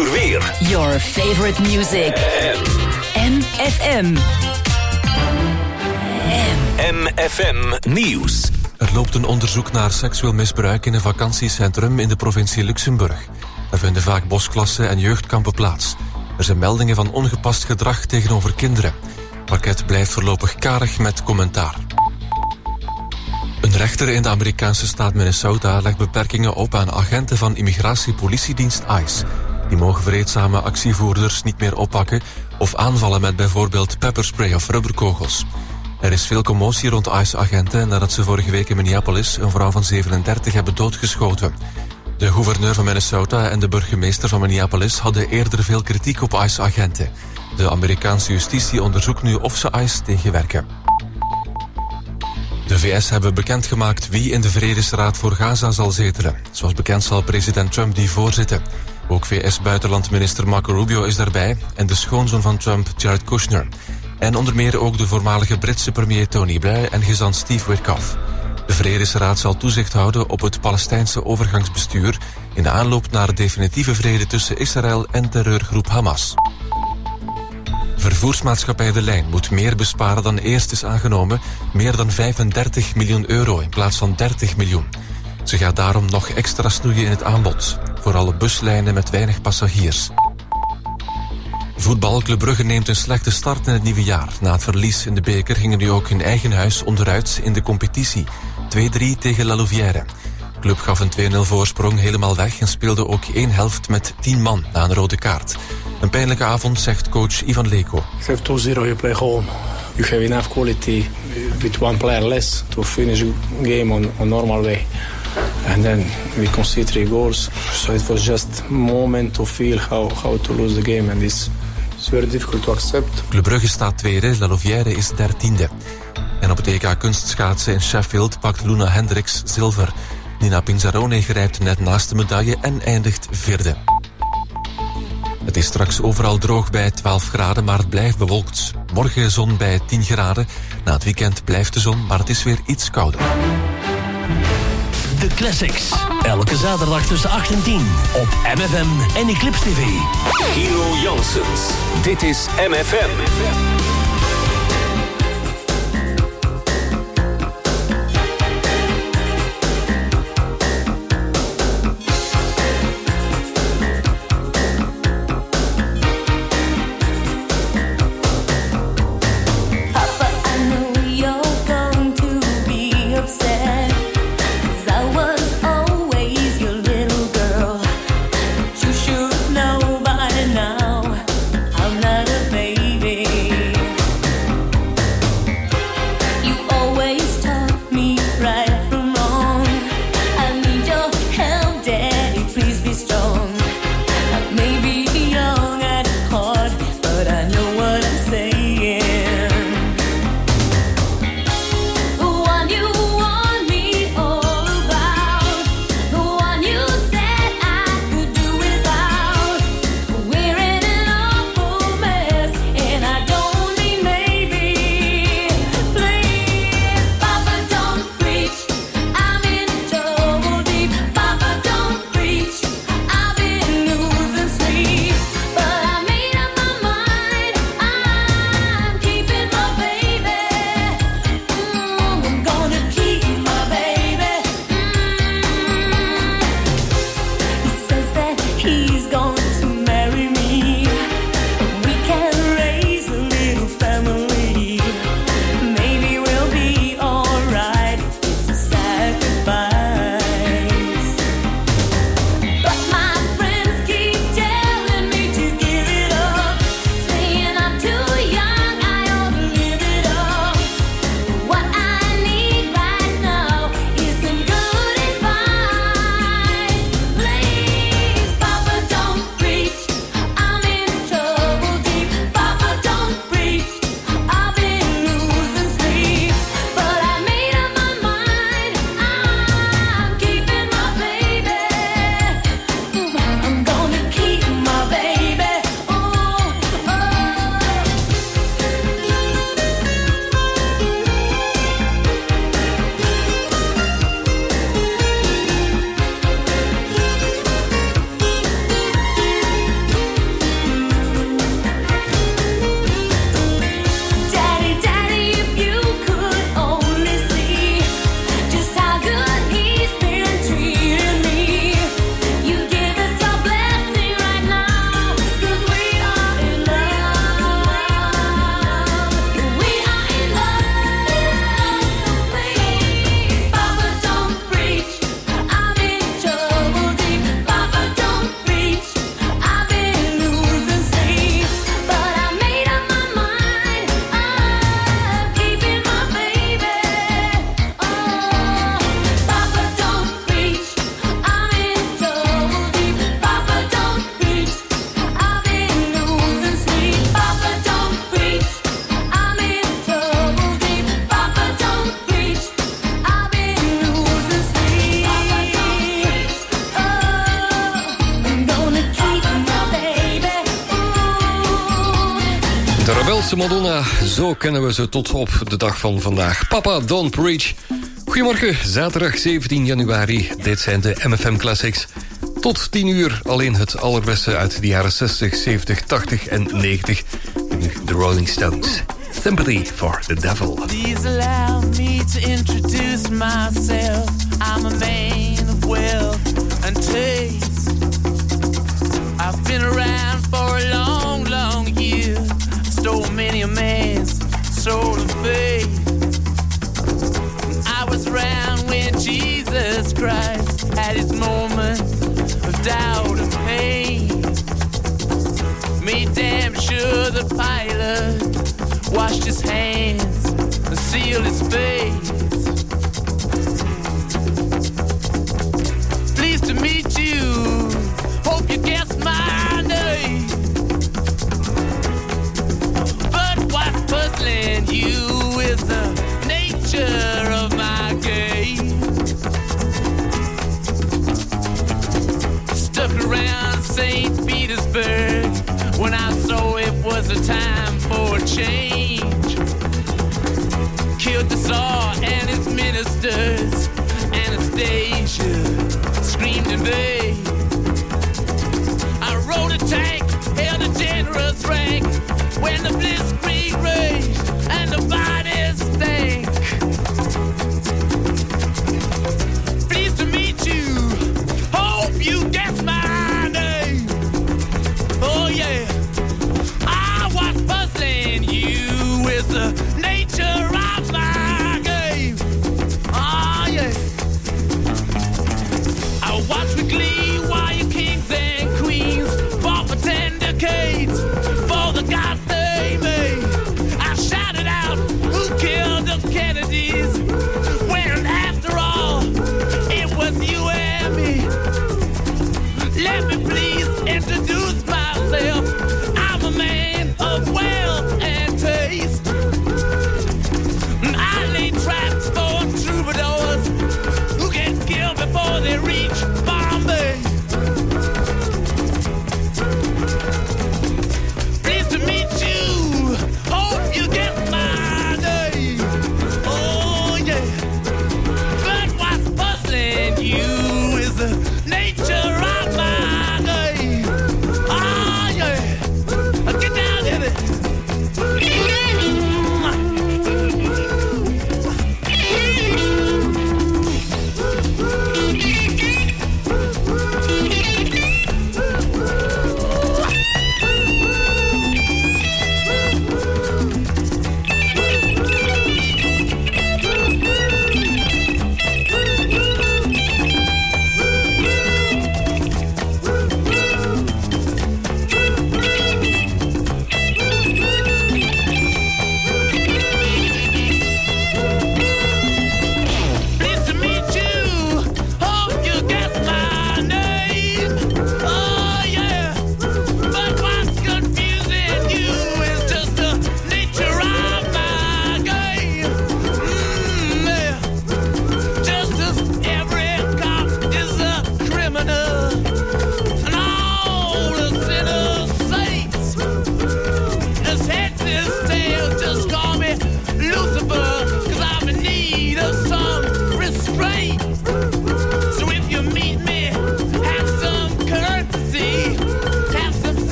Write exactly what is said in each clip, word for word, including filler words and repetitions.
uur weer. Your favorite music. M F M. M F M Nieuws. Er loopt een onderzoek naar seksueel misbruik in een vakantiecentrum in de provincie Luxemburg. Er vinden vaak bosklassen en jeugdkampen plaats. Er zijn meldingen van ongepast gedrag tegenover kinderen. Parket blijft voorlopig karig met commentaar. Een rechter in de Amerikaanse staat Minnesota legt beperkingen op aan agenten van immigratiepolitiedienst ICE. Die mogen vreedzame actievoerders niet meer oppakken of aanvallen met bijvoorbeeld pepperspray of rubberkogels. Er is veel commotie rond ICE-agenten nadat ze vorige week in Minneapolis een vrouw van zevenendertig hebben doodgeschoten. De gouverneur van Minnesota en de burgemeester van Minneapolis hadden eerder veel kritiek op ICE-agenten. De Amerikaanse justitie onderzoekt nu of ze ICE tegenwerken. De V S hebben bekendgemaakt wie in de Vredesraad voor Gaza zal zetelen. Zoals bekend zal president Trump die voorzitten. Ook V S-buitenlandminister Marco Rubio is daarbij en de schoonzoon van Trump, Jared Kushner. En onder meer ook de voormalige Britse premier Tony Blair en gezant Steve Witkoff. De Vredesraad zal toezicht houden op het Palestijnse overgangsbestuur in de aanloop naar definitieve vrede tussen Israël en terreurgroep Hamas. Vervoersmaatschappij De Lijn moet meer besparen dan eerst is aangenomen, meer dan vijfendertig miljoen euro in plaats van dertig miljoen. Ze gaat daarom nog extra snoeien in het aanbod, vooral buslijnen met weinig passagiers. Voetbal Club Brugge neemt een slechte start in het nieuwe jaar. Na het verlies in de beker gingen nu ook in eigen huis onderuit in de competitie. twee drie tegen La Louvière. De club gaf een twee nul voorsprong helemaal weg en speelde ook één helft met tien man na een rode kaart. Een pijnlijke avond, zegt coach Ivan Leko. two zero, you play home. You have enough quality with one player less to finish the game on a normal way. And then we concede three goals. So it was just a moment to feel how, how to lose the game. And it's, it's very difficult to accept. Club Brugge staat tweede, La Louvière is dertiende. En op het E K kunstschaatsen in Sheffield pakt Luna Hendricks zilver. Nina Pinzarone grijpt net naast de medaille en eindigt vierde. Het is straks overal droog bij twaalf graden, maar het blijft bewolkt. Morgen zon bij tien graden. Na het weekend blijft de zon, maar het is weer iets kouder. De Classics. Elke zaterdag tussen acht en tien op M F M en Eclipse T V. Gino Janssens. Dit is M F M. Should know by now I'm not a baby. Amerikaanse Madonna. Zo kennen we ze tot op de dag van vandaag. Papa, Don't Preach. Goedemorgen, zaterdag zeventien januari. Dit zijn de M F M Classics. Tot tien uur alleen het allerbeste uit de jaren zestig, zeventig, tachtig en negentig. Nu de Rolling Stones. Sympathy for the Devil. Please allow me to introduce myself. I'm a man of wealth and taste. I've been around for a long, long year. Stole many a man's soul of faith. I was around when Jesus Christ had his moment of doubt and pain. Made damn sure the pilot washed his hands and sealed his face. Pleased to meet you. Hope you guessed my name. But what's puzzling you is the nature of my game. Stuck around Saint Petersburg when I saw it was a time for change. Killed the Tsar and his ministers. Anastasia screamed in vain. I rode a tank, held a generous rank when the blitzkrieg raged and the bodies stank. Pleased to meet you. Hope you guessed my name. Oh yeah, I was puzzling you.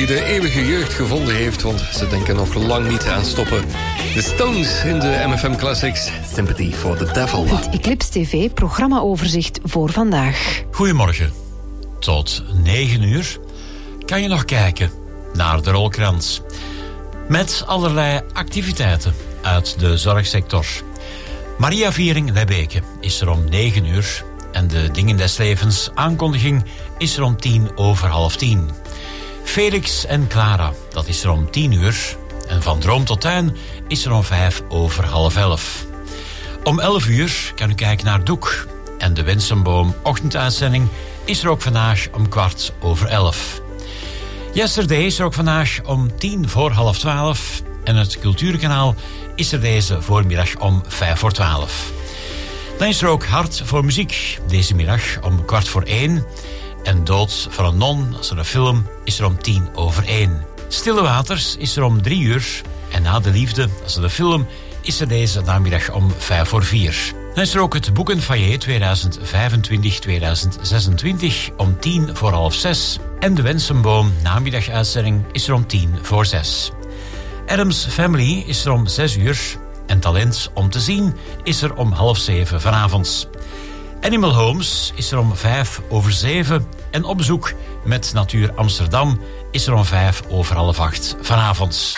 de eeuwige jeugd gevonden heeft, want ze denken nog lang niet aan stoppen. The Stones in de M F M Classics. Sympathy for the Devil. Het Eclipse T V programmaoverzicht voor vandaag. Goedemorgen. Tot negen uur kan je nog kijken naar de rolkrans. Met allerlei activiteiten uit de zorgsector. Maria Viering Lebbeke is er om negen uur. En de Dingen des Levens aankondiging is er om tien over half tien. Felix en Clara, dat is er om tien uur. En Van Droom tot Tuin is er om vijf over half elf. Om elf uur kan u kijken naar Doek. En de Wensenboom ochtenduitzending is er ook vandaag om kwart over elf. Yesterday is er ook vandaag om tien voor half twaalf. En het Cultuurkanaal is er deze voormiddag om vijf voor twaalf. Dan is er ook Hart voor Muziek. Deze middag om kwart voor één. En Dood voor een non, als er een film, is er om tien over één. Stille Waters is er om drie uur. En Na de Liefde, als er de film, is er deze namiddag om vijf voor vier. Dan is er ook het Boekenfoyer tweeduizend vijfentwintig tot tweeduizend zesentwintig om tien voor half zes. En de Wensenboom namiddaguitzending is er om tien voor zes. Adams Family is er om zes uur. En Talent om te zien is er om half zeven vanavond. Animal Homes is er om vijf over zeven. En Op bezoek met Natuur Amsterdam is er om vijf over half acht vanavond.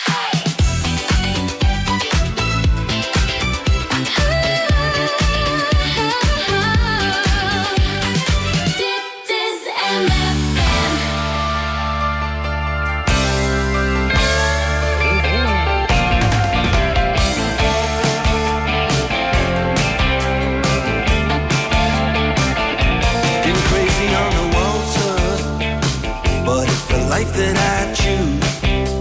That I choose.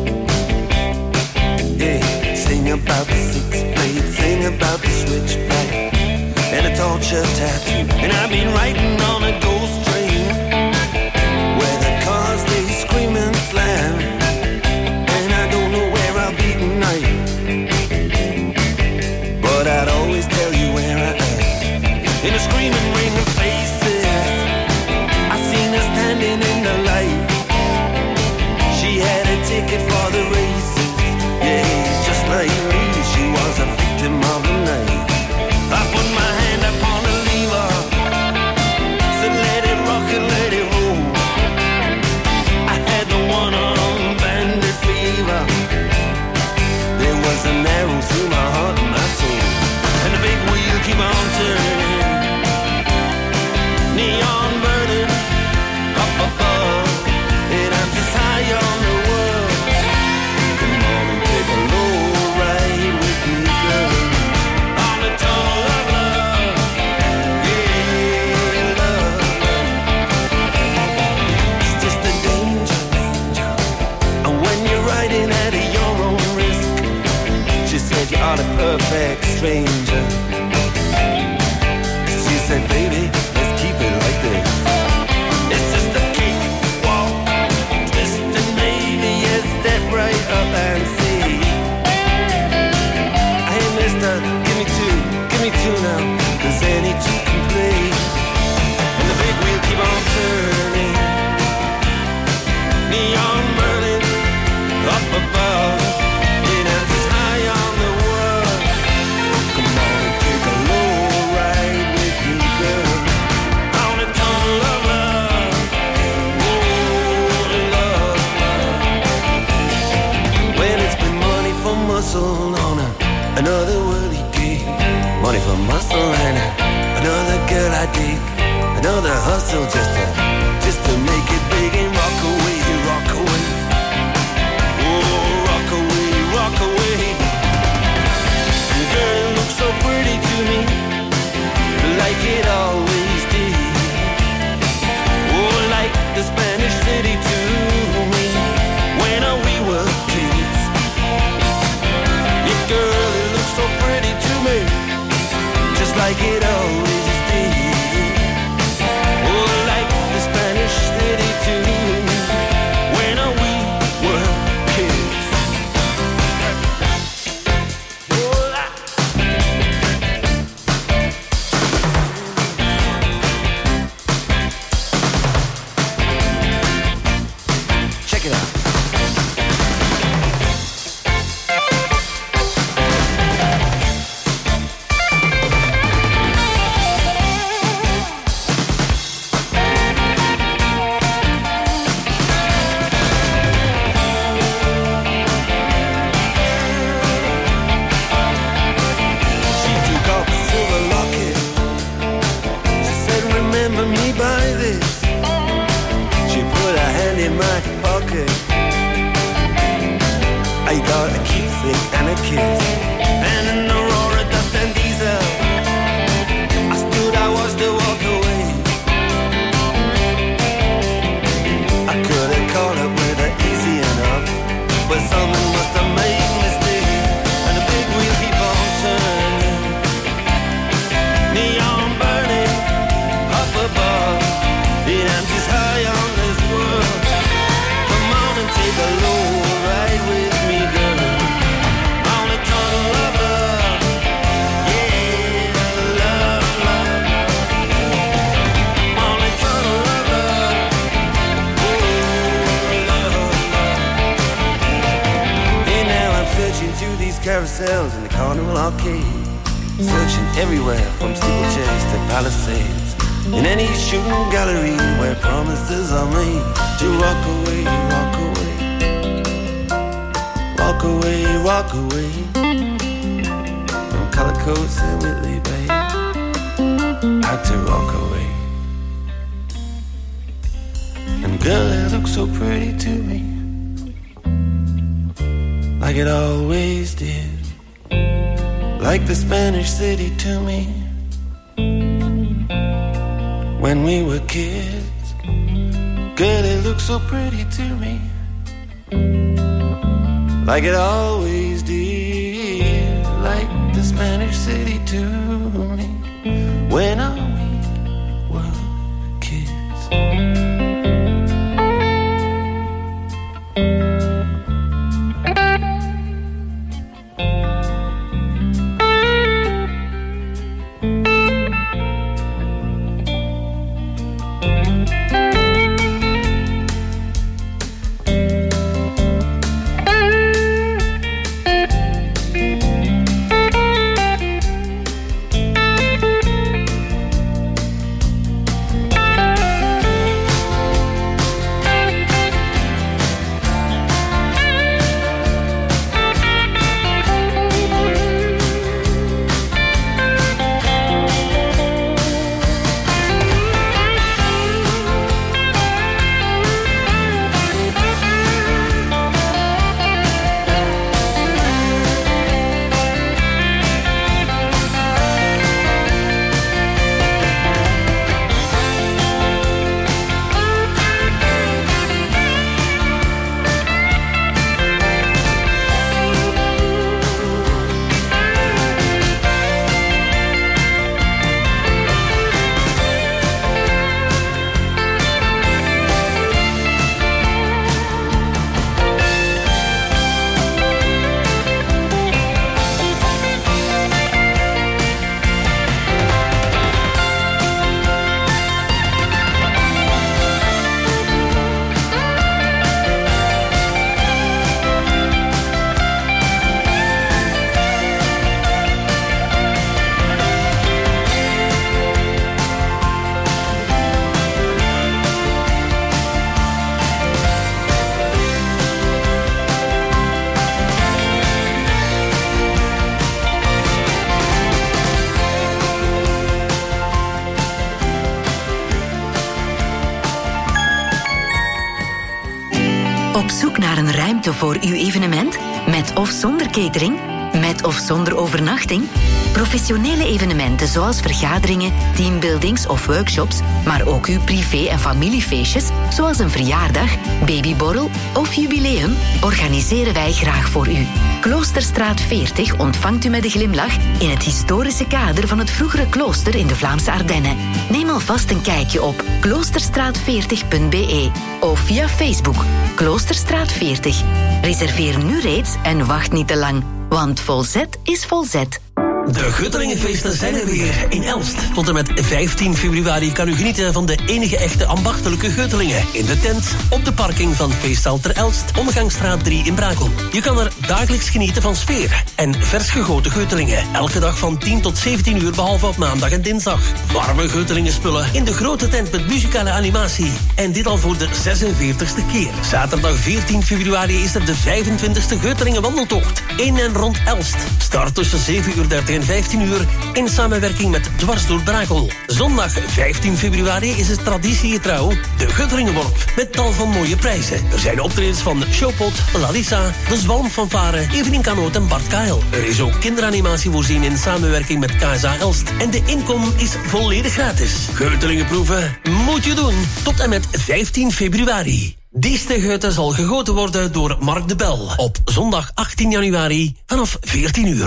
Yeah, sing about the six blade, sing about the switchback and a torture tattoo. And I've been riding on a ghost train where the cars they scream and slam, and I don't know where I'll be tonight, but I'd always tell you where I am. In a screaming ring of faces, I seen her standing in the light. She had a ticket for the races, yeah, just like me, she was a victim of the night. I put my hand upon the lever, said let it rock and let it roll. I had the one-armed bandit fever, there was an arrow through my heart and my soul, and the big wheel keep on turning, neon burning up above. And I'm just high on the world. Come on and take a low ride with me, girl. On the tunnel of love. Yeah, love. It's just a danger, danger. And when you're riding at your own risk, she said you are the perfect stranger. She said, baby, let's keep it like this. It's just a step right up and see. Hey mister, give me two, give me two now, cause any two can play. And the big wheel keep on turning, neon burning up above. And I'm just high on the world. Come on and take a low ride with me, girl. On a tunnel of love. Oh, love. When it's been money for muscle on a, another worldly gig, money for muscle and a, another girl I dig, another hustle just to, just to make it big and rock away, rock away, oh rock away, rock away. The girl looks so pretty to me, like it always did, oh like the Spanish city to me when we were kids. Yeah, girl, it looks so pretty to me, just like it always did. Oh, like the Spanish city to me when we were kids. Oh, I... Check it out. me buy this. She put her hand in my pocket. I got a keepsake and a kiss, and an Aurora dust and diesel. I stood, I watched her walk away. I could have caught up with her easy enough, but someone must have made a mistake, and the big wheel keep on turning. Neon burning up above, and I'm just high on this world. Come on and take a low ride with me, girl. On a tunnel of love, yeah, love, love. On a tunnel of love, oh, love, love. And now I'm searching through these carousels in the Carnival Arcade, searching everywhere from steeplechase to Palisades, in any shooting gallery where promises are made to walk away, walk away, walk away, walk away from color coats and Whitley Bay. I had to walk away. And girl, it looks so pretty to me, like it always did, like the Spanish city to me when we were kids. Girl, it looks so pretty to me, like it always did, like the Spanish city to me when we were kids. Op zoek naar een ruimte voor uw evenement? Met of zonder catering? Met of zonder overnachting? Professionele evenementen zoals vergaderingen, teambuildings of workshops, maar ook uw privé- en familiefeestjes, zoals een verjaardag, babyborrel of jubileum, organiseren wij graag voor u. Kloosterstraat veertig ontvangt u met een glimlach in het historische kader van het vroegere klooster in de Vlaamse Ardennen. Neem alvast een kijkje op kloosterstraat veertig punt b e of via Facebook Kloosterstraat veertig. Reserveer nu reeds en wacht niet te lang, want volzet is volzet. De Guttelingenfeesten zijn er weer in Elst. Tot en met vijftien februari kan u genieten van de enige echte ambachtelijke Guttelingen. In de tent, op de parking van Feestzaal ter Elst, Omgangsstraat drie in Brakel. Je kan er dagelijks genieten van sfeer en vers gegoten Guttelingen. Elke dag van tien tot zeventien uur, behalve op maandag en dinsdag. Warme Guttelingen spullen in de grote tent met muzikale animatie. En dit al voor de zesenveertigste keer. Zaterdag veertien februari is er de vijfentwintigste Guttelingen wandeltocht. In en rond Elst. Start tussen zeven uur dertig tegen vijftien uur in samenwerking met Dwars door Brakel. Zondag vijftien februari is het traditiegetrouw de Gutteringenworp met tal van mooie prijzen. Er zijn optredens van Showpot, Larissa, de Zwalmfanfare, Evelien Kanoot en Bart Kael. Er is ook kinderanimatie voorzien in samenwerking met K S A Elst. En de inkom is volledig gratis. Geutelingen proeven moet je doen tot en met vijftien februari. Deze geute zal gegoten worden door Mark de Bel op zondag achttien januari vanaf veertien uur.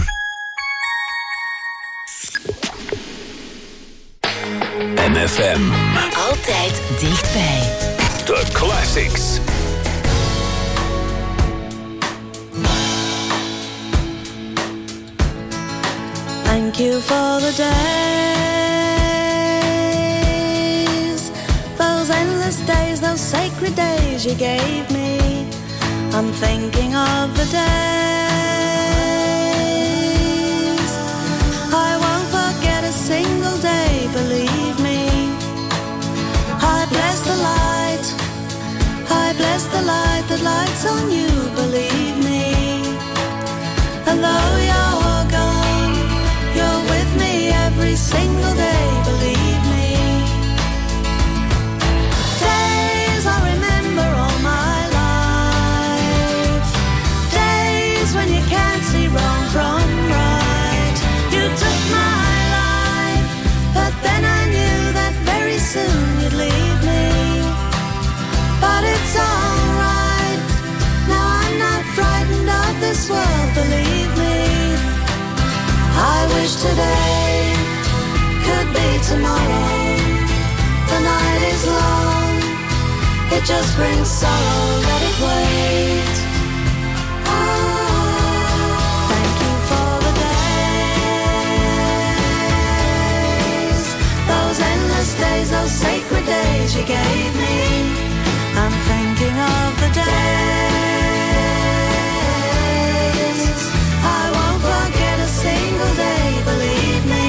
M F M. Altijd dichtbij. The Classics. Thank you for the days, those endless days, those sacred days you gave me. I'm thinking of the days I won't forget a single day, believe me. I bless the light, I bless the light that lights on you, believe me. And though you're gone, you're with me every single day, believe me. Days I remember all my life, days when you can't see wrong from right. You took my life, but then I knew that very soon you'd leave me. But it's alright, now I'm not frightened of this world, believe me. I wish today could be tomorrow. The night is long, it just brings sorrow, let it wait. Oh, thank you for the days, those endless days, those sacred days you gave me. I'm thinking of the days I won't forget a single day, believe me.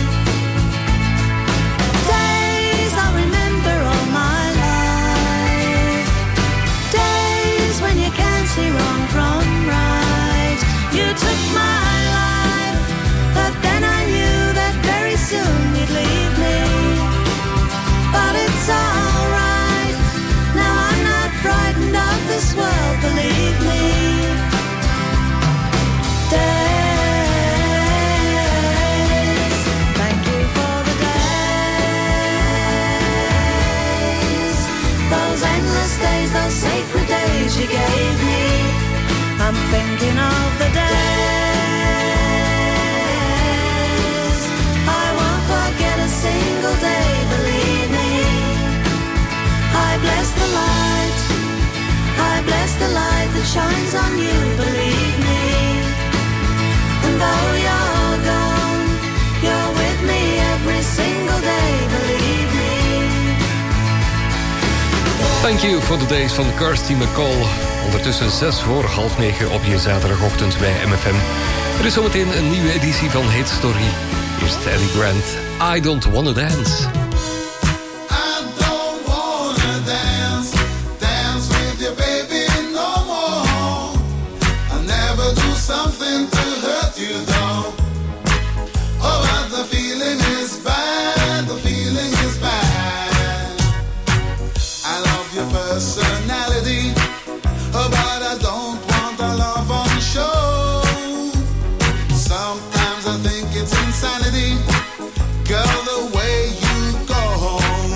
Days I remember all my life, days when you can't see wrong from right. You took my life, but then I knew that very soon you'd leave me. But it's alright, now I'm not frightened of this world, believe me. Days, thank you for the days, those endless days, those sacred days you gave me. I'm thinking of the days I won't forget a single day, believe me. I bless the light, I bless the light that shines on you, believe me. And though you're gone, you're with me every single day, believe me. Thank you for the days van Kirsty MacColl. Ondertussen zes voor half negen op je zaterdagochtend bij M F M. Er is zometeen een nieuwe editie van Hit Story. Eerst Ellie Grant, I Don't Wanna Dance. Something to hurt you though. Oh, but the feeling is bad, the feeling is bad. I love your personality, oh, but I don't want a love on show. Sometimes I think it's insanity, girl, the way you go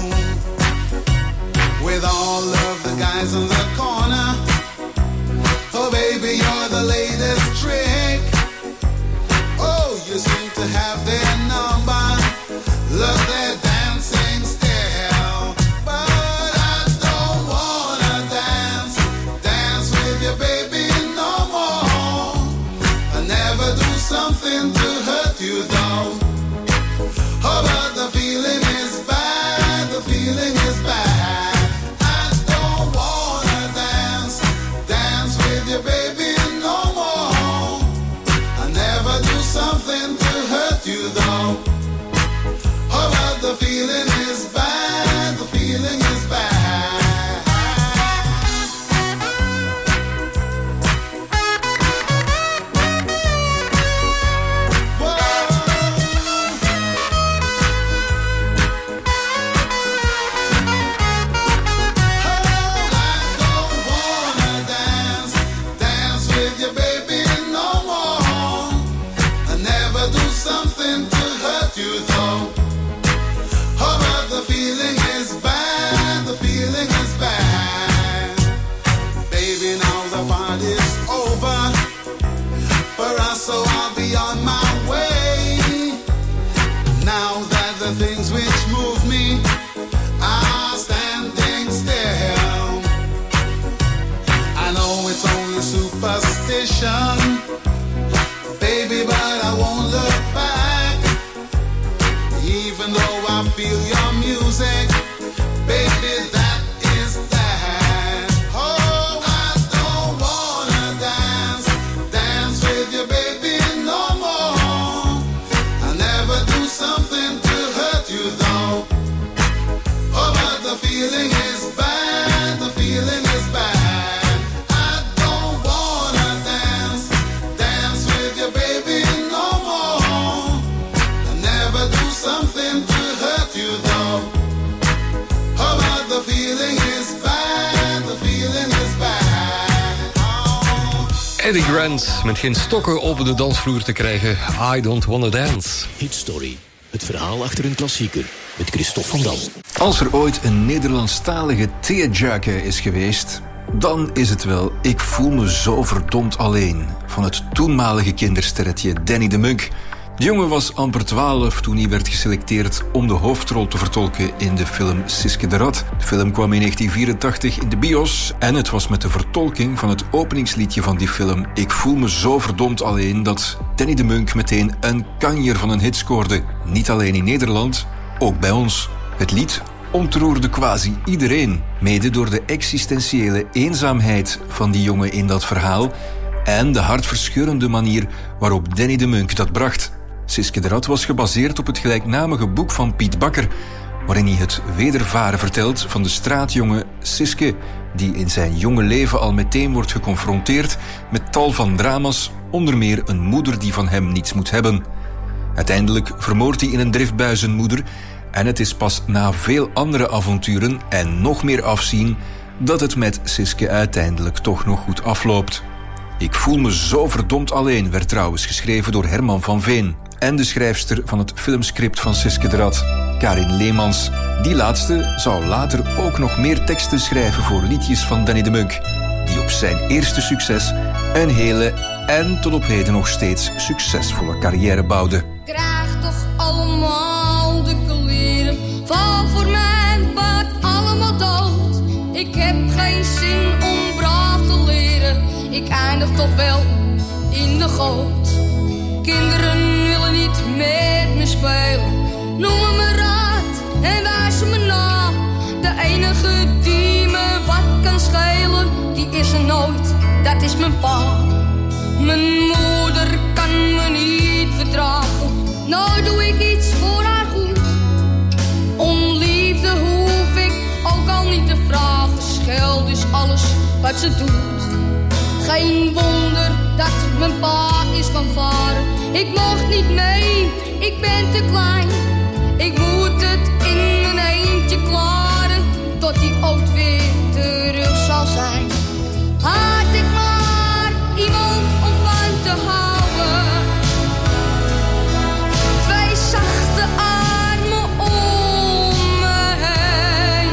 with all of the guys in the corner. Oh, baby, you're the latest trick. Oh, you seem to have their number. Love their dancing style. But I don't wanna dance, dance with you, baby, no more. I never do something to hurt you, though. Oh, but the feeling is bad, the feeling is bad. I don't wanna dance, dance with you, baby, no more. I never do something to hurt you, though. Oh, but the feeling is bad, the feeling is bad. Whoa. things which move me are standing still. I know it's only superstition, baby, but I won't look back. Even though I feel your music, baby, that is that. Oh, I don't wanna dance, dance with you, baby, no more. I'll never do something to hurt you, though. Oh, but the feeling is bad, the feeling is bad. I don't wanna dance, dance with you, baby, no more. I'll never do something to hurt you, though. Oh, but the feeling is bad, the feeling is bad. Oh. Eddie Grant met geen stokken op de dansvloer te krijgen. I don't wanna dance. Hit Story. Het verhaal achter een klassieker. Met Christophe van Dam. Als er ooit een Nederlandstalige theaterke is geweest, dan is het wel Ik voel me zo verdomd alleen van het toenmalige kindersterretje Danny de Munk. De jongen was amper twaalf toen hij werd geselecteerd om de hoofdrol te vertolken in de film Siske de Rat. De film kwam in negentien vierentachtig in de bios en het was met de vertolking van het openingsliedje van die film Ik voel me zo verdomd alleen dat Danny de Munk meteen een kanjer van een hit scoorde. Niet alleen in Nederland, ook bij ons. Het lied ontroerde quasi iedereen, mede door de existentiële eenzaamheid van die jongen in dat verhaal en de hartverscheurende manier waarop Danny de Munk dat bracht. Siske de Rat was gebaseerd op het gelijknamige boek van Piet Bakker, waarin hij het wedervaren vertelt van de straatjongen Siske, die in zijn jonge leven al meteen wordt geconfronteerd met tal van drama's, onder meer een moeder die van hem niets moet hebben. Uiteindelijk vermoordt hij in een driftbui zijn moeder en het is pas na veel andere avonturen en nog meer afzien dat het met Siske uiteindelijk toch nog goed afloopt. Ik voel me zo verdomd alleen werd trouwens geschreven door Herman van Veen en de schrijfster van het filmscript van Siske de Rat, Karin Leemans. Die laatste zou later ook nog meer teksten schrijven voor liedjes van Danny de Munk, die op zijn eerste succes een hele en tot op heden nog steeds succesvolle carrière bouwde. Krijg toch allemaal de kleren, val voor mijn paard allemaal dood. Ik heb geen zin om braaf te leren, ik eindig toch wel in de goot. Kinderen willen niet met me spelen, noemen me raad en wijzen me na. De enige die me wat kan schelen, die is er nooit, dat is mijn pa. Mijn moeder kan me niet verdragen, nou doe ik iets voor haar goed. Om liefde hoef ik ook al niet te vragen, scheld is alles wat ze doet. Geen wonder dat mijn pa is gaan varen, ik mocht niet mee, ik ben te klein. Ik moet het in mijn eentje klaren, tot hij ooit weer terug zal zijn. Had ik maar iemand om van te houden, twee zachte armen om me heen,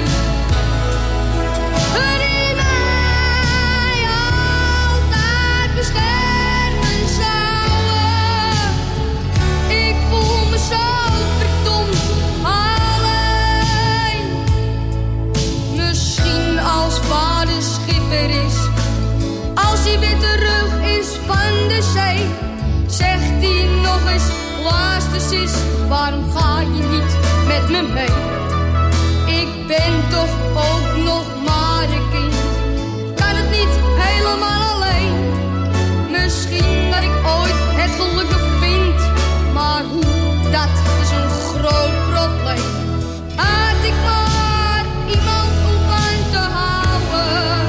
die mij altijd beschermen zouden. Ik voel me zo verdomd alleen. Misschien als vader schipper is, als hij weer terug is van de zee, zegt hij nog eens, luister sis, waarom ga je niet met me mee? Ik ben toch ook nog maar een kind, kan het niet helemaal alleen. Misschien dat ik ooit het geluk vind, maar hoe, dat is een groot probleem. Had ik maar iemand om van te houden,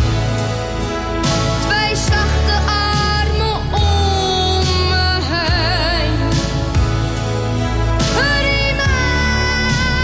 twee zachte armen om me heen, die mij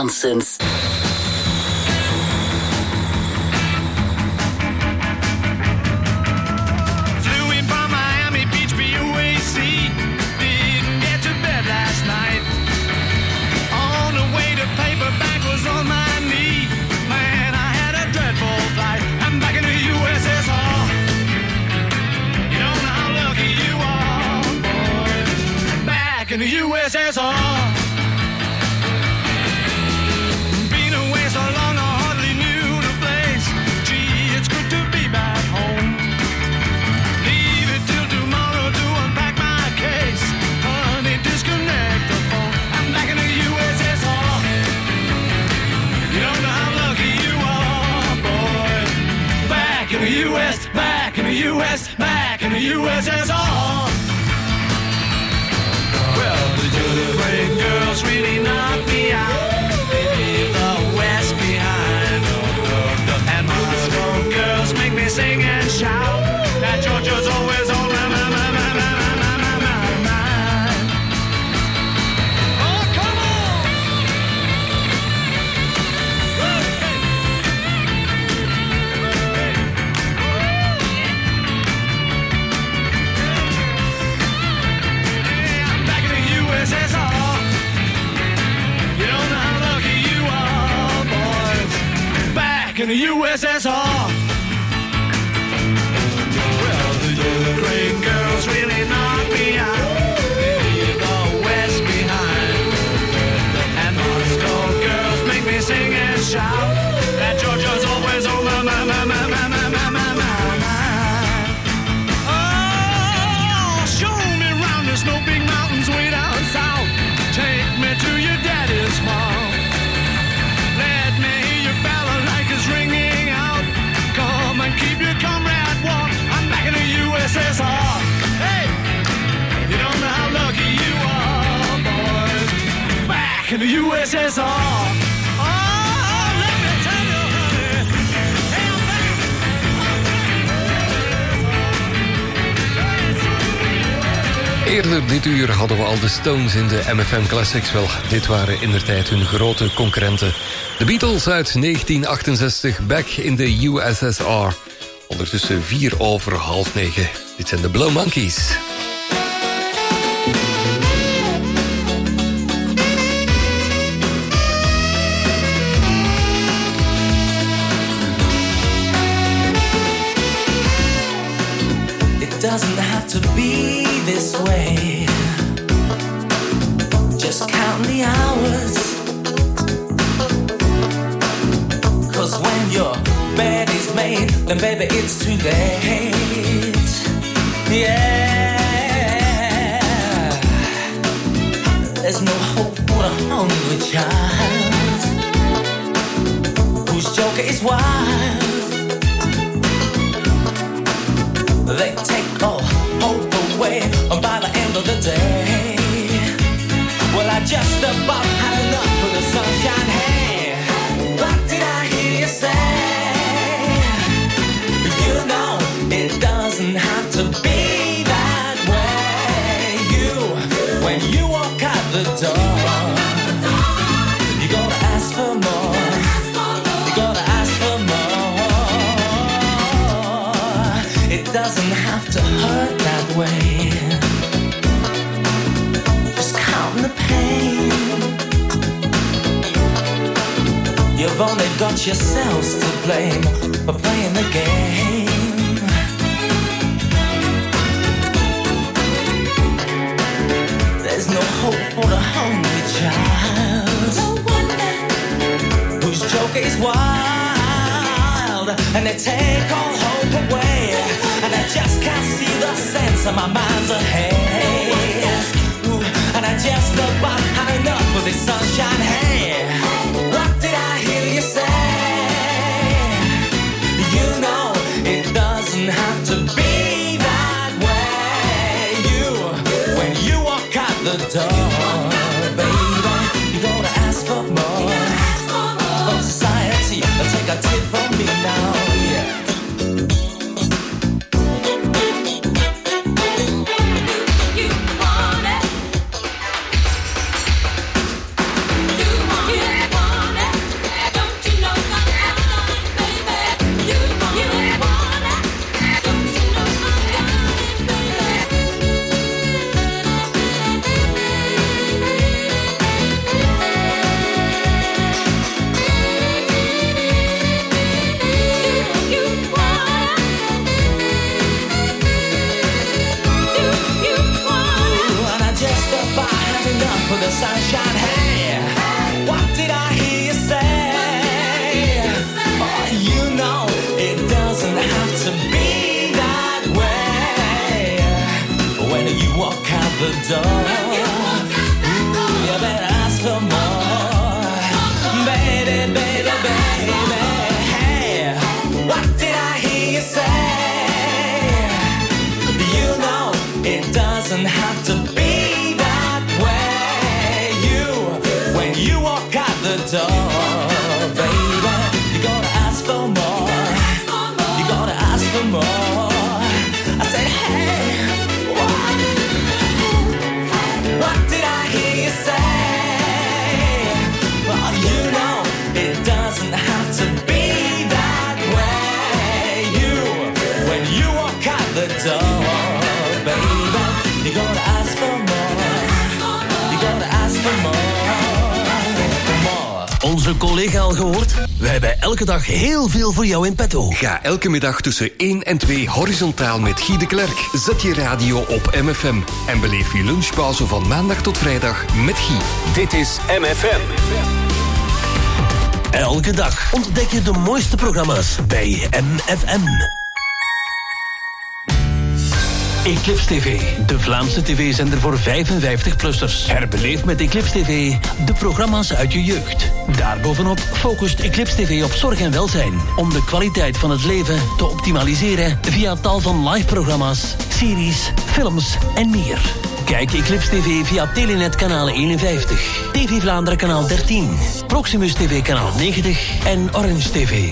Janssens. In the U S S R, been away so long I hardly knew the place. Gee, it's good to be back home. Leave it till tomorrow to unpack my case. Honey, disconnect the phone. I'm back in the U S S R. You don't know how lucky you are, boy. Back in the U S, back in the U S, back in the U S S R. The great girls really knock me out. They leave the West behind. And Moscow girls make me sing and shout. That Georgia's always on my, my, my, my, my, my, my, my mind. Oh, come on! Hey, I'm back in the U S S R. In the U S S R. Well, the Ukraine girls really knock me out. They leave the West behind. And Moscow girls make me sing and shout. That Georgia's always on my, my, my, my, my, my, my, my, my, my. Oh, show me round the snow big mountains way down south. Take me to your daddy's farm. Let me hear your balalaika's ringing out. Come and keep your comrade warm. I'm back in the U S S R. Hey, you don't know how lucky you are, boys. Back in the U S S R. Oh, let me tell you, honey. Hey, I'm back. Eerder dit uur hadden we al de Stones in de M F M Classics. Wel, dit waren indertijd hun grote concurrenten. De Beatles uit negentien achtenzestig, back in de U S S R. Ondertussen vier over half negen. Dit zijn de Blow Monkeys. It doesn't have to be this way. Just count the hours. Cause when your bed is made, then baby it's too late. Yeah. There's no hope for a hungry child whose joker is wild. They take all hope away by the end of the day. Well, I just about had enough of the sunshine. Hey, what did I hear you say? You know, it doesn't have to be that way. You, when you walk out the door, you gotta ask for more. You gotta ask for more. It doesn't have to hurt that way. Just count the pain. You've only got yourselves to blame for playing the game. There's no hope for the hungry child. No wonder whose joke is wild, and they take all hope away. And I just can't see the sense of my mind's ahead. Ooh, and I just about had enough of this sunshine. Hey, what did I hear you say? You know it doesn't have to be that way. You, when you walk out the door, baby, you gotta ask for more. From society, take a tip from me now. Yeah. You want it. You the door. Ooh, you better ask for more. Baby, baby, baby. Hey, what did I hear you say? You know it doesn't have to be that way. You, when you walk out the door, baby, you gotta ask for more. You gotta ask for more. I said, hey, what? What did I hear you say? Well, you know it doesn't have to be that way. You, when you walk out the door, baby, you gotta ask for more. You gotta ask for more. Onze collega al gehoord? We hebben elke dag heel veel voor jou in petto. Ga elke middag tussen één en twee horizontaal met Guy de Klerk. Zet je radio op M F M en beleef je lunchpauze van maandag tot vrijdag met Guy. Dit is M F M. Elke dag ontdek je de mooiste programma's bij M F M. Eclipse T V, de Vlaamse tv-zender voor vijfenvijftig-plussers. Herbeleef met Eclipse T V de programma's uit je jeugd. Daarbovenop focust Eclipse T V op zorg en welzijn, om de kwaliteit van het leven te optimaliseren via tal van live-programma's, series, films en meer. Kijk Eclipse T V via Telenet kanaal eenenvijftig, T V Vlaanderen kanaal dertien, Proximus T V kanaal negentig en Orange T V.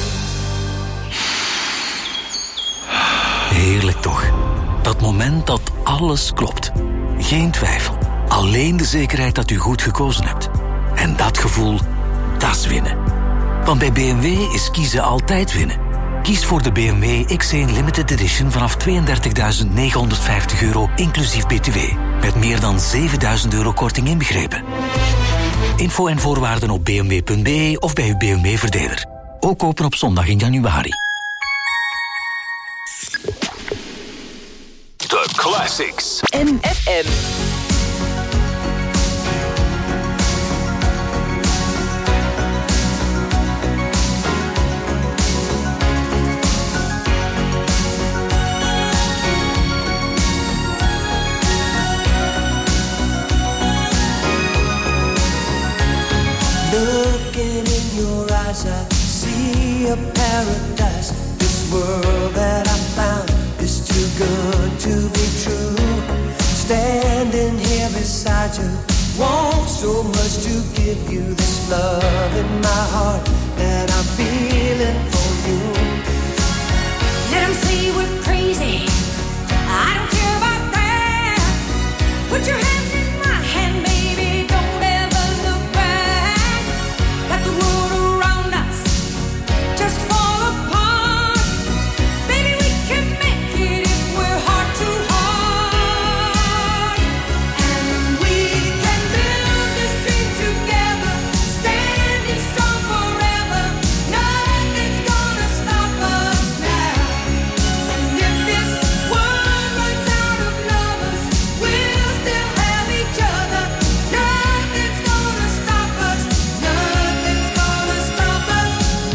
Heerlijk toch? Dat moment dat alles klopt. Geen twijfel. Alleen de zekerheid dat u goed gekozen hebt. En dat gevoel, dat is winnen. Want bij B M W is kiezen altijd winnen. Kies voor de B M W X één Limited Edition vanaf tweeëndertigduizend negenhonderdvijftig euro inclusief B T W. Met meer dan zevenduizend euro korting inbegrepen. Info en voorwaarden op b m w punt b e of bij uw B M W-verdeler. Ook open op zondag in januari. The Classics. M F M. Looking in your eyes, I see a paradise. This world that I found is too good to be true. Standing here beside you, want so much to give you this love in my heart that I'm feeling for you. Let 'em say we're crazy, I don't care about that. Put your hand in my hand, baby, don't ever look back. Let the world around us just fall apart. Baby, we can make it if we're heart to heart. And we can build this dream together, standing strong forever. Nothing's gonna stop us now. And if this world runs out of lovers, we'll still have each other. Nothing's gonna stop us. Nothing's gonna stop us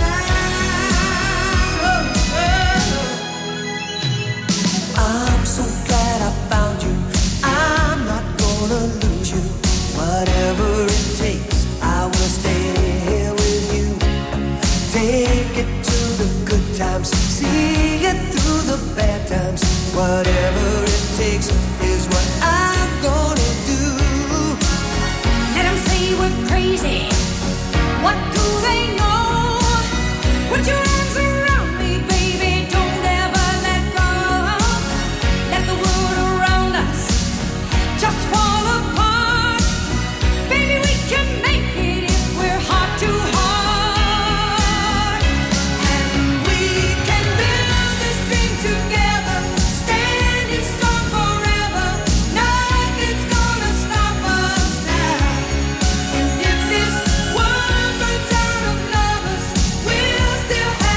now. I'm so glad I found you. I'm not gonna lose you. Whatever it takes, I will stay here with you. Take it to the good times, see it through the bad times. Whatever it takes is what I'm gonna do. Let 'em say we're crazy. What do they know? Put your arms around me, baby. Don't ever let go. Let the world around us just fall apart. Baby, we can make it if we're heart to heart. And we can build this dream together, standing strong forever. Nothing's gonna stop us now. And if this world runs out of lovers, we'll still have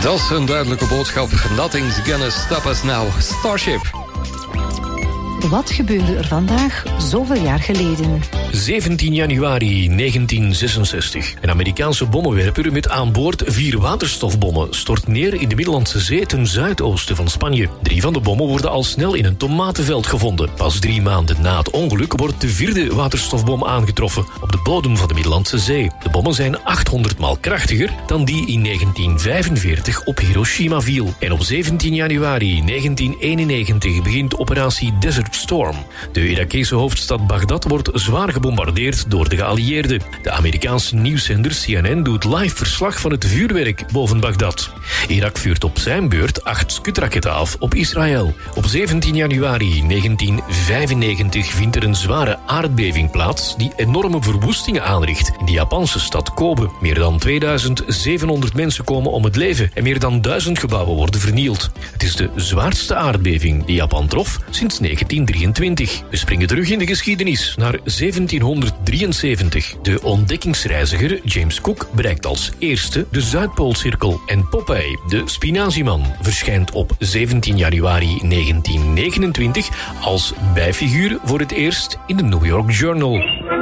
Dat is een duidelijke boodschap. Nothing's gonna stop us now. Starship. Wat gebeurde er vandaag zoveel jaar geleden? zeventien januari negentien zesenzestig. Een Amerikaanse bommenwerper met aan boord vier waterstofbommen stort neer in de Middellandse Zee ten zuidoosten van Spanje. Drie van de bommen worden al snel in een tomatenveld gevonden. Pas drie maanden na het ongeluk wordt de vierde waterstofbom aangetroffen op de bodem van de Middellandse Zee. De bommen zijn achthonderd maal krachtiger dan die in negentien vijfenveertig op Hiroshima viel. En op zeventien januari negentien eenennegentig begint operatie Desert Storm. De Irakese hoofdstad Bagdad wordt zwaar gebombardeerd door de geallieerden. De Amerikaanse nieuwszender C N N doet live verslag van het vuurwerk boven Bagdad. Irak vuurt op zijn beurt acht skutraketten af op Israël. Op zeventien januari negentien vijfennegentig vindt er een zware aardbeving plaats die enorme verwoestingen aanricht in de Japanse stad Kobe. Meer dan tweeduizend zevenhonderd mensen komen om het leven en meer dan duizend gebouwen worden vernield. Het is de zwaarste aardbeving die Japan trof sinds negentien drieëntwintig. We springen terug in de geschiedenis naar zeventienhonderddrieënzeventig. De ontdekkingsreiziger James Cook bereikt als eerste de Zuidpoolcirkel en Popeye, de spinazieman, verschijnt op zeventien januari negentien negenentwintig als bijfiguur voor het eerst in de New York Journal.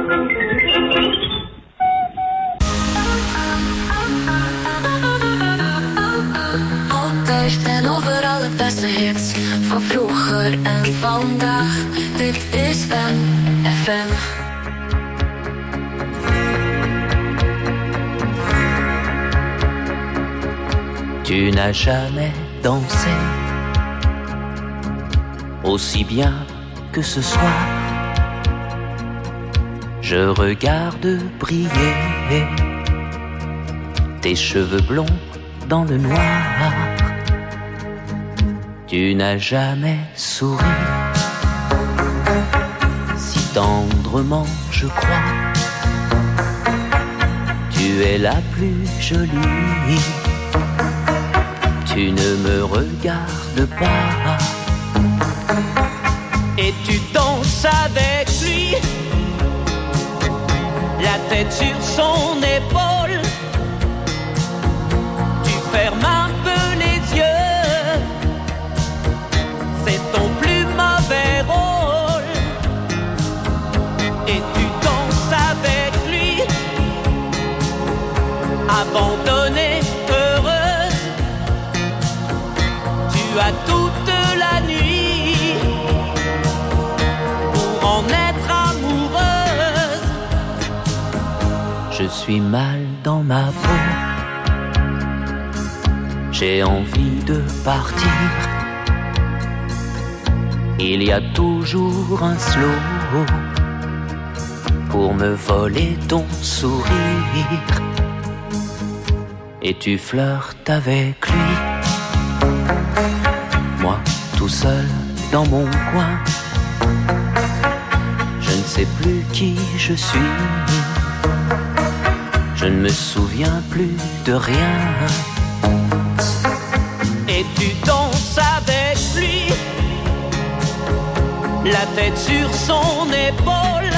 Altijd en overal het beste hits van vroeger en vandaag. Dit is M F M. Tu n'as jamais dansé aussi bien que ce soir. Je regarde briller tes cheveux blonds dans le noir. Tu n'as jamais souri si tendrement, je crois. Tu es la plus jolie. Tu ne me regardes pas. Et tu danses avec lui, la tête sur son épaule. Tu fermes un peu les yeux, c'est ton plus mauvais rôle. Et tu danses avec lui, abandonnée, heureuse. Tu as toute la nuit pour en être amoureuse. Je suis mal dans ma peau. J'ai envie de partir. Il y a toujours un slow pour me voler ton sourire. Et tu flirtes avec lui. Moi, tout seul dans mon coin, je ne sais plus qui je suis. Je ne me souviens plus de rien. Et tu danses avec lui, la tête sur son épaule.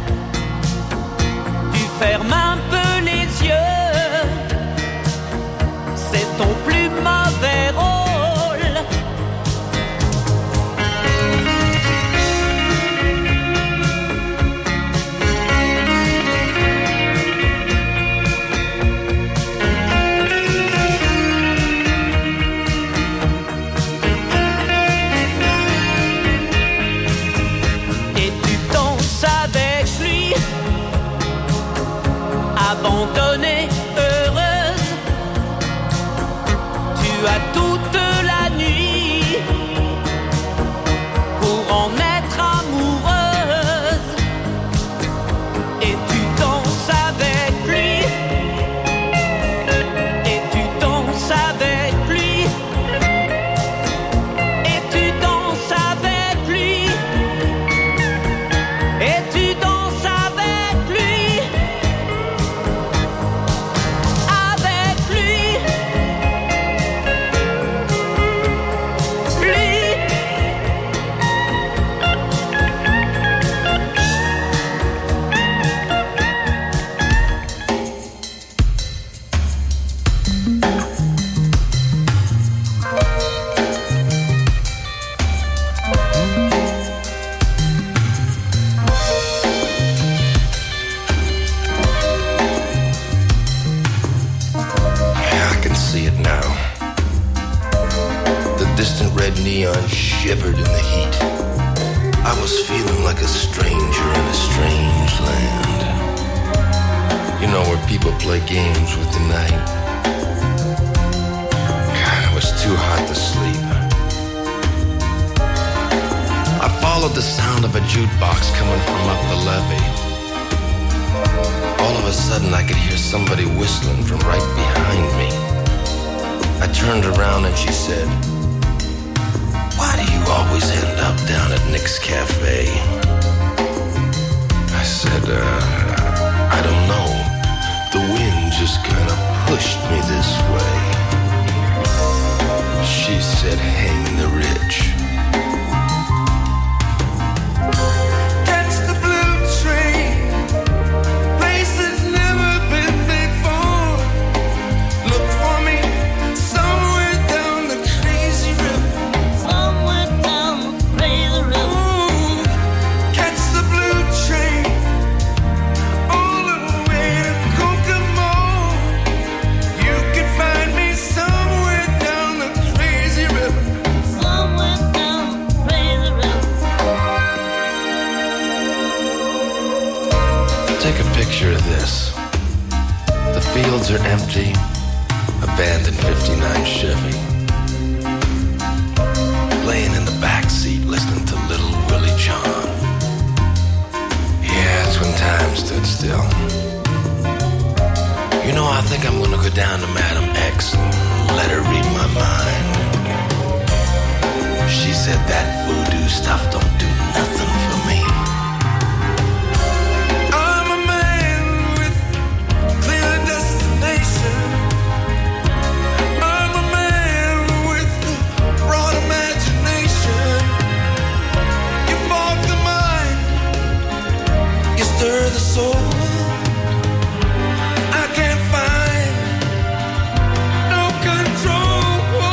Tu fermes un peu les yeux, c'est ton plus mauvais rôle. Abandonnée, heureuse. neon shivered in the heat. I was feeling like a stranger in a strange land. You know, where people play games with the night. God, it was too hot to sleep. I followed the sound of a jukebox coming from up the levee. All of a sudden, I could hear somebody whistling from right behind me. I turned around and she said, "Why do you always end up down at Nick's Cafe?" I said, uh, I don't know. The wind just kind of pushed me this way. She said, "Hang the rich." Catch the blue train, places never been before. Look for me somewhere down the crazy river. Somewhere down the crazy river. Ooh, catch the blue train all the way to Kokomo. You can find me somewhere down the crazy river. Somewhere down the crazy river. Take a picture of this. The fields are empty, abandoned fifty-nine Chevy. Laying in the back seat listening to Little Willie John. Yeah, that's when time stood still. You know, I think I'm gonna go down to Madam X and let her read my mind. She said that voodoo stuff don't do nothing for me. I'm a man with clear destination. I'm a man with a broad imagination. You fog the mind, you stir the soul. I can't find no control.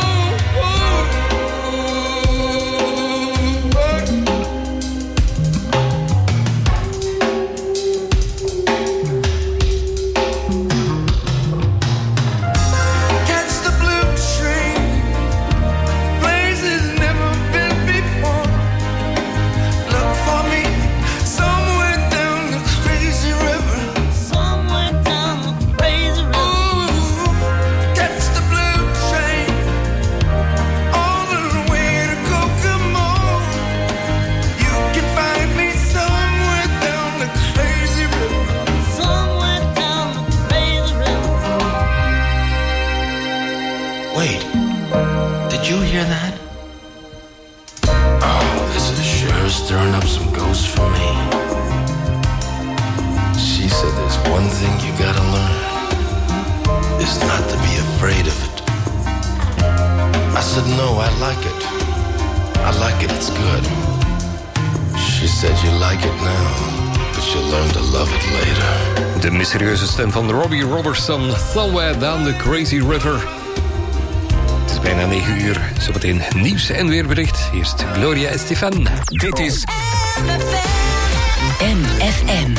Catch the blue train, places never been before. Look for me somewhere down the crazy river. Somewhere down the crazy river. Ooh, catch the blue train all the way to Kokomo. You can find me somewhere down the crazy river. Somewhere down the crazy river. Wait, did you hear that? Oh, this is sure stirring up some ghosts for me. She said there's one thing you gotta learn, is not to be afraid of it. I said, no, I like it. I like it, it's good. She said, you like it now, but you'll learn to love it later. De mysterieuze stem van Robbie Robertson, Somewhere Down the Crazy River. Het is bijna negen uur, zometeen nieuws en weerbericht. Eerst Gloria Estefan. Dit is M F M.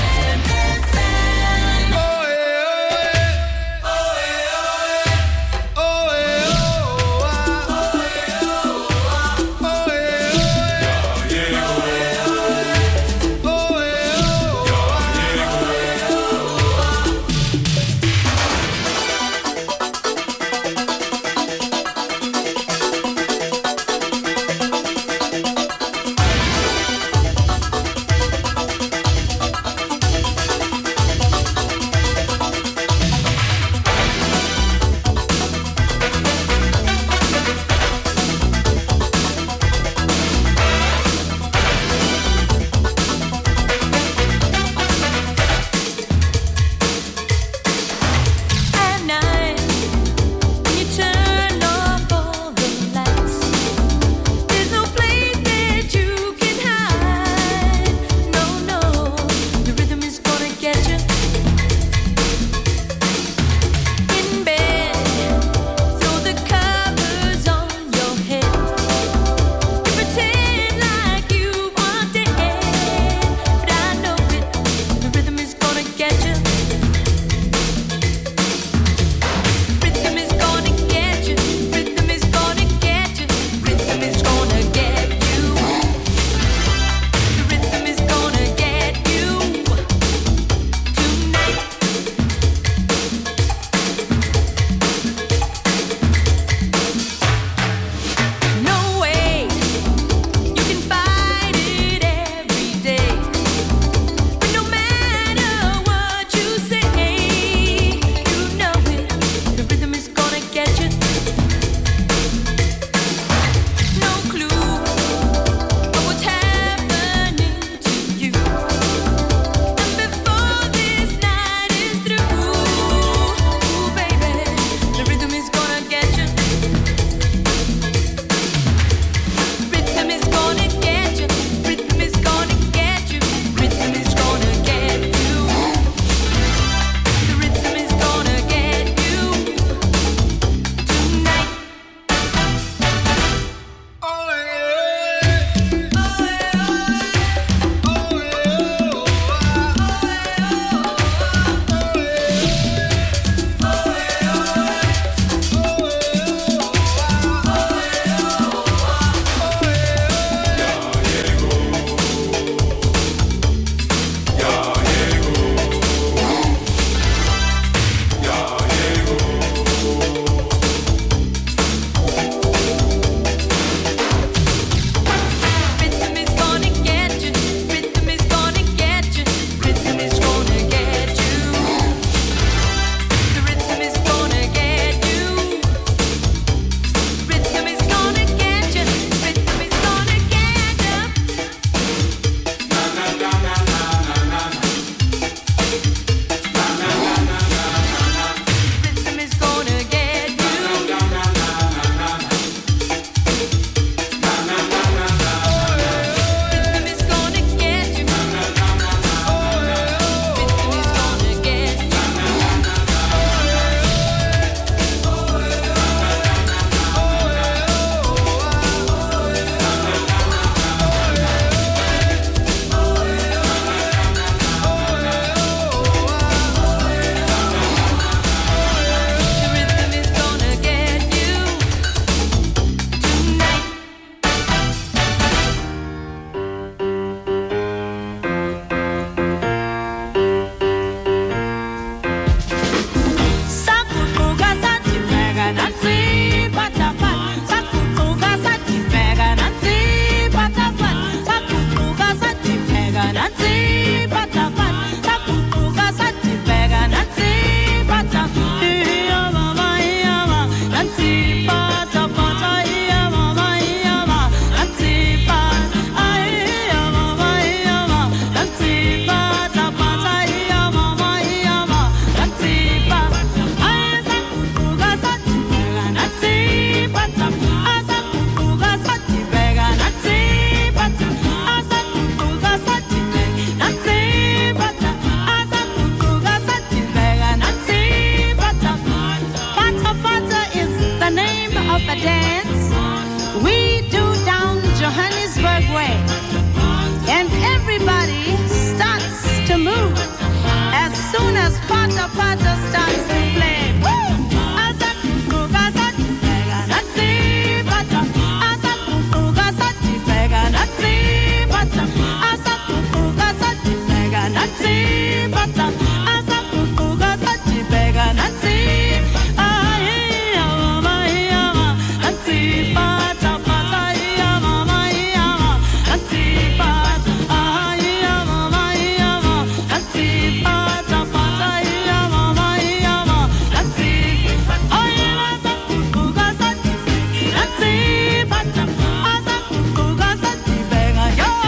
way. And everybody starts to move as soon as Pata Pata starts to